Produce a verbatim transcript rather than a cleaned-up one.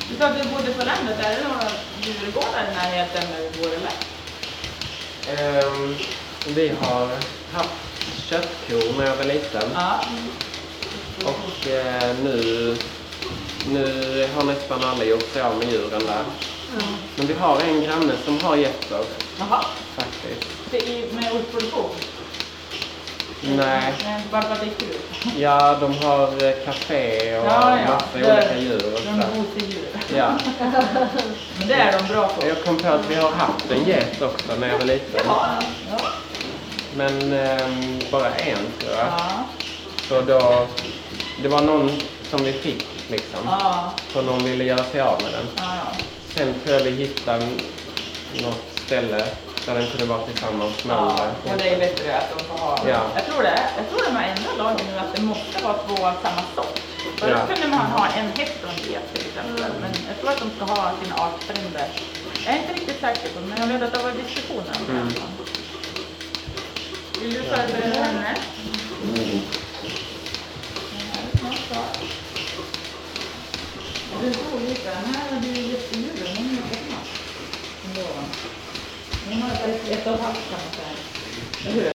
Du sa att du bodde på landet. Är det några djurgårdar i närheten där vi bor eller? Um, vi har haft köttkor när jag var liten. Ja. Och eh, nu, nu har nästan alla gjort sig av med djuren där. Mm. Men vi har en granne som har getter. Jaha. Faktiskt. Det är med ostproduktion? Nej. Nej, bara för att det är kul. Ja, de har eh, café och Ja, ja. massa Det- olika djur och De så. gosedjur. Ja. Men det är de bra på. Jag kom på att vi har haft en get också när jag var liten. Ja. Ja. Men ehm, bara en tror jag. Ja. Så då, det var någon som vi fick liksom. Ja. För någon ville göra sig av med den. Ja. Ja. Sen tror jag vi hittade något ställe där den kunde vara tillsammans med Ja, andra. och det är bättre att de får ha. Ja. Jag tror det. Jag tror de har ändrat lagen nu att det måste vara två av samma sort. Förut Ja. kunde man ha en häst och en get till exempel. Men jag tror att de ska ha sina artfränder. Jag är inte riktigt säker på det, men jag vet att det var diskussioner om det. Mm. Vill du förbereda henne? Mm. Ja, det är snart klart. Det är så lite. Den här är ju jättedjuren. Hon är jättesmart. Hon har ett och ett halvt kan man säga. Eller hur?